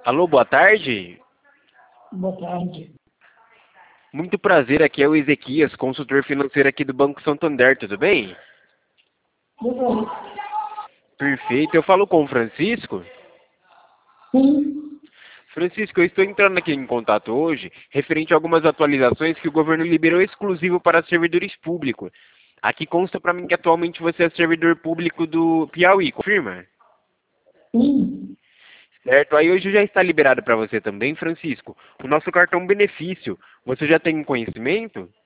Alô, boa tarde. Boa tarde. Muito prazer, aqui é o Ezequias, consultor financeiro aqui do Banco Santander, tudo bem? Tudo bem? Perfeito, eu falo com o Francisco. Sim. Francisco, eu estou entrando aqui em contato hoje, referente a algumas atualizações que o governo liberou exclusivo para servidores públicos. Aqui consta para mim que atualmente você é servidor público do Piauí, confirma? Sim. Certo, aí hoje já está liberado para você também, Francisco, o nosso cartão benefício. Você já tem conhecimento?